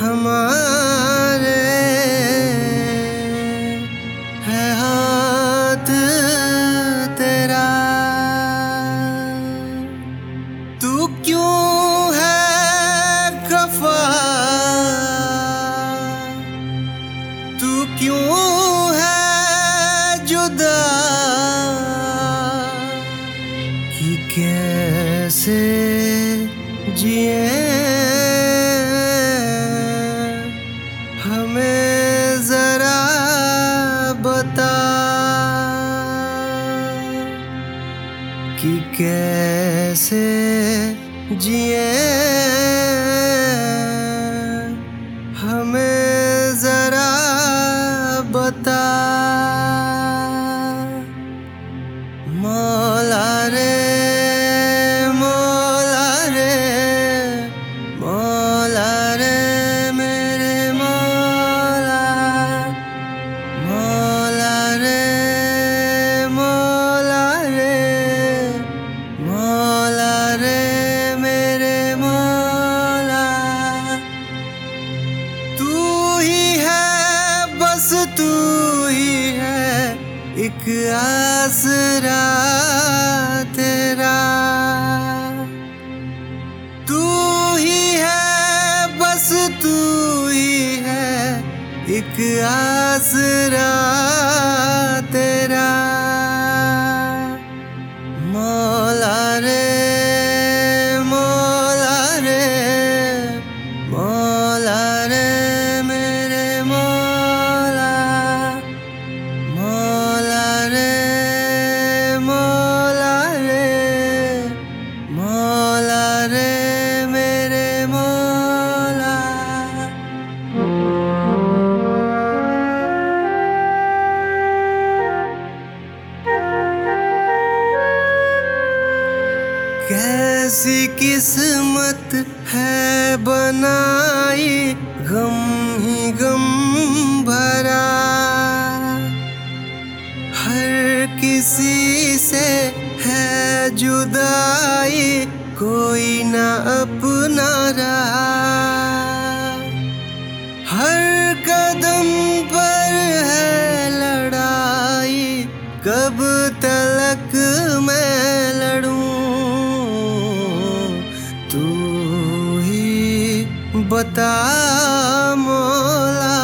हमारे है हाथ तेरा। तू क्यों है खफा, तू क्यों है जुदा, कि कैसे जिए हमें जरा बता, कि कैसे जिए हमें जरा बता। मौला रे मौला रे मौला रे मेरे मौला, मौला रे मौला रे मौला रे मेरे मौला। तू ही है बस तू ही है एक आसरा तेरा। तू ही है बस तू ही है एक आसरा तेरा। मौला रे मौला रे मौला रे मेरे मौला, मौला रे मौला रे मौला रे मेरे मौला। कैसी किस्मत है बनाई गम ही गम भरा, हर किसी से है जुदाई कोई ना अपना रहा। हर कदम पर है लड़ाई, कब तलक मैं लड़ूं, तू ही बता।